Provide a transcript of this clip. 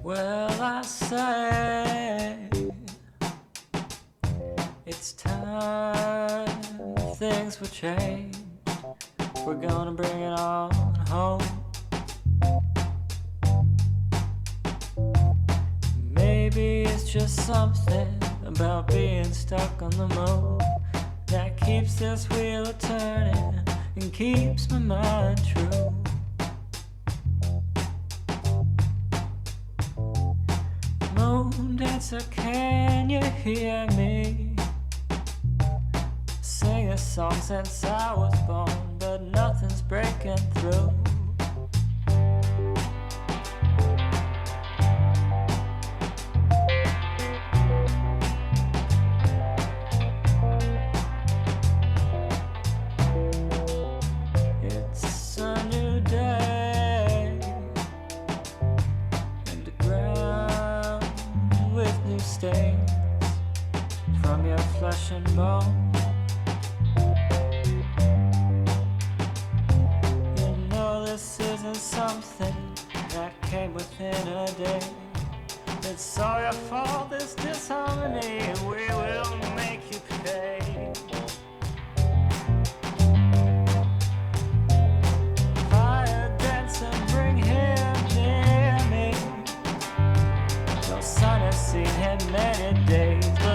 Well, I say it's time things will change. We're gonna bring it on home. Maybe it's just something about being stuck on the move that keeps this wheel a turning and keeps my mind true. Moon dancer, can you hear me? Sing a song since I was born, but nothing's breaking through. It's a new day in the ground with new stains from your flesh and bone. You know this isn't something that came within a day. It's all your fault, this disharmony. We will make you pay. Fire dancer, bring him near me. No sun has seen him many days, but